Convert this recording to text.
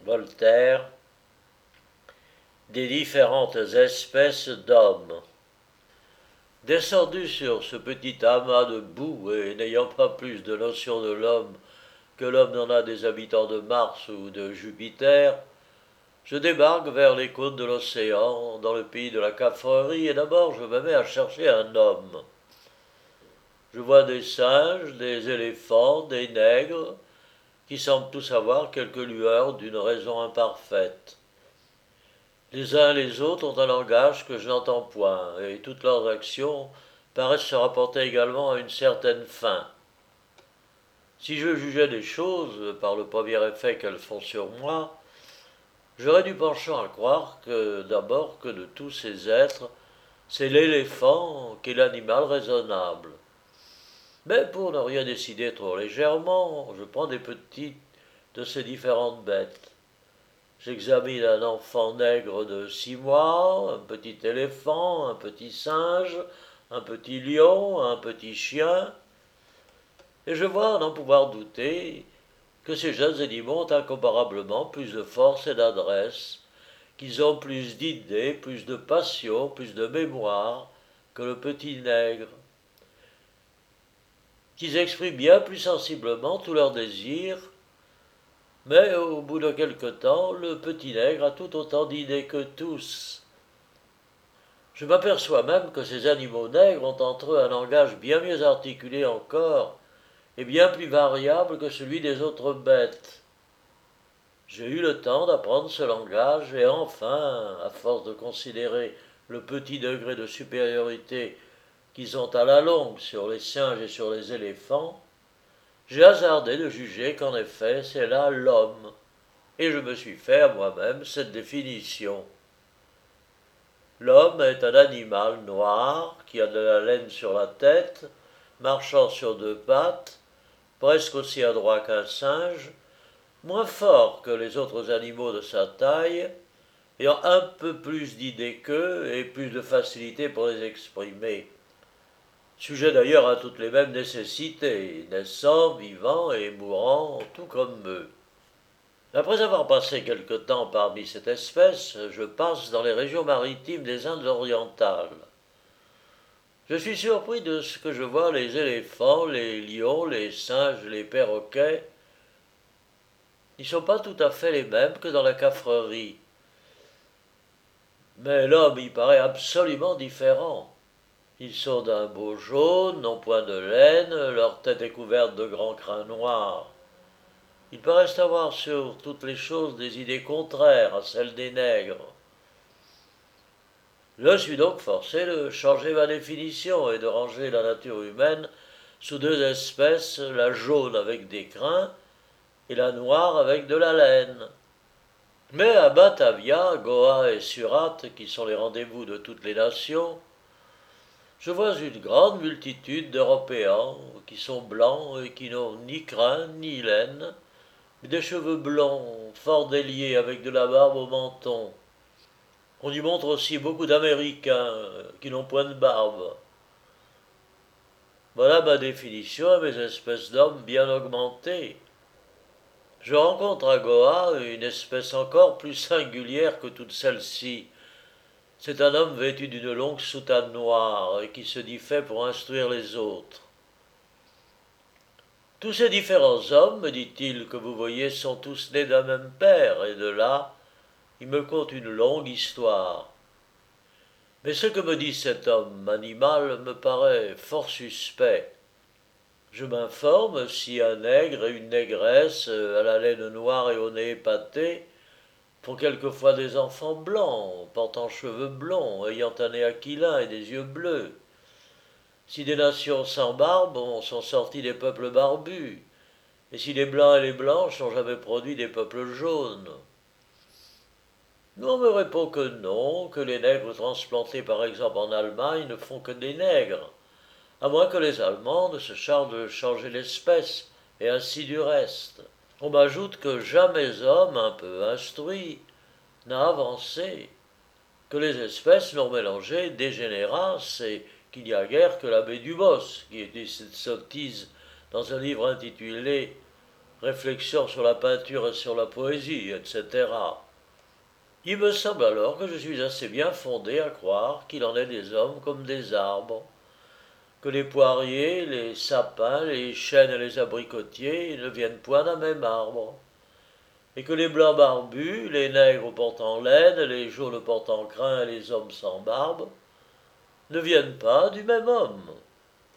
Voltaire, des différentes espèces d'hommes. Descendu sur ce petit amas de boue et n'ayant pas plus de notion de l'homme que l'homme n'en a des habitants de Mars ou de Jupiter, je débarque vers les côtes de l'océan, dans le pays de la Cafrerie, et d'abord je me mets à chercher un homme. Je vois des singes, des éléphants, des nègres, qui semblent tous avoir quelques lueurs d'une raison imparfaite. Les uns et les autres ont un langage que je n'entends point, et toutes leurs actions paraissent se rapporter également à une certaine fin. Si je jugeais des choses par le premier effet qu'elles font sur moi, j'aurais du penchant à croire que d'abord que de tous ces êtres, c'est l'éléphant qui est l'animal raisonnable. Mais pour ne rien décider trop légèrement, je prends des petites de ces différentes bêtes. J'examine un enfant nègre de 6 mois, un petit éléphant, un petit singe, un petit lion, un petit chien, et je vois, à n'en pouvoir douter, que ces jeunes animaux ont incomparablement plus de force et d'adresse, qu'ils ont plus d'idées, plus de passion, plus de mémoire que le petit nègre, qu'ils expriment bien plus sensiblement tous leurs désirs, mais au bout de quelque temps, le petit nègre a tout autant d'idées que tous. Je m'aperçois même que ces animaux nègres ont entre eux un langage bien mieux articulé encore et bien plus variable que celui des autres bêtes. J'ai eu le temps d'apprendre ce langage et enfin, à force de considérer le petit degré de supériorité qu'ils ont à la longue sur les singes et sur les éléphants, j'ai hasardé de juger qu'en effet c'est là l'homme, et je me suis fait à moi-même cette définition. L'homme est un animal noir qui a de la laine sur la tête, marchant sur 2 pattes, presque aussi adroit qu'un singe, moins fort que les autres animaux de sa taille, ayant un peu plus d'idées qu'eux et plus de facilité pour les exprimer. Sujet d'ailleurs à toutes les mêmes nécessités, naissant, vivant et mourant, tout comme eux. Après avoir passé quelque temps parmi cette espèce, je passe dans les régions maritimes des Indes orientales. Je suis surpris de ce que je vois les éléphants, les lions, les singes, les perroquets. Ils ne sont pas tout à fait les mêmes que dans la Cafrerie. Mais l'homme y paraît absolument différent. Ils sont d'un beau jaune, n'ont point de laine, leur tête est couverte de grands crins noirs. Ils paraissent avoir sur toutes les choses des idées contraires à celles des nègres. Je suis donc forcé de changer ma définition et de ranger la nature humaine sous 2 espèces, la jaune avec des crins et la noire avec de la laine. Mais à Batavia, Goa et Surat, qui sont les rendez-vous de toutes les nations, je vois une grande multitude d'Européens qui sont blancs et qui n'ont ni crins ni laine, mais des cheveux blonds, fort déliés avec de la barbe au menton. On y montre aussi beaucoup d'Américains qui n'ont point de barbe. Voilà ma définition à mes espèces d'hommes bien augmentés. Je rencontre à Goa une espèce encore plus singulière que toutes celles-ci. C'est un homme vêtu d'une longue soutane noire et qui se dit fait pour instruire les autres. Tous ces différents hommes, me dit-il, que vous voyez, sont tous nés d'un même père, et de là, il me conte une longue histoire. Mais ce que me dit cet homme animal me paraît fort suspect. Je m'informe si un nègre et une négresse, à la laine noire et au nez épaté, font quelquefois des enfants blancs, portant cheveux blonds, ayant un nez aquilin et des yeux bleus. Si des nations sans barbe sont sorties des peuples barbus, et si les blancs et les blanches n'ont jamais produit des peuples jaunes. Nous on me répond que non, que les nègres transplantés par exemple en Allemagne ne font que des nègres, à moins que les Allemands ne se chargent de changer l'espèce, et ainsi du reste. On m'ajoute que jamais homme un peu instruit n'a avancé, que les espèces non mélangées dégénérassent et qu'il n'y a guère que l'abbé Dubos qui ait dit cette sottise dans un livre intitulé réflexions sur la peinture et sur la poésie, etc. Il me semble alors que je suis assez bien fondé à croire qu'il en est des hommes comme des arbres, que les poiriers, les sapins, les chênes et les abricotiers ne viennent point d'un même arbre, et que les blancs barbus, les nègres portant laine, les jaunes portant crin et les hommes sans barbe ne viennent pas du même homme.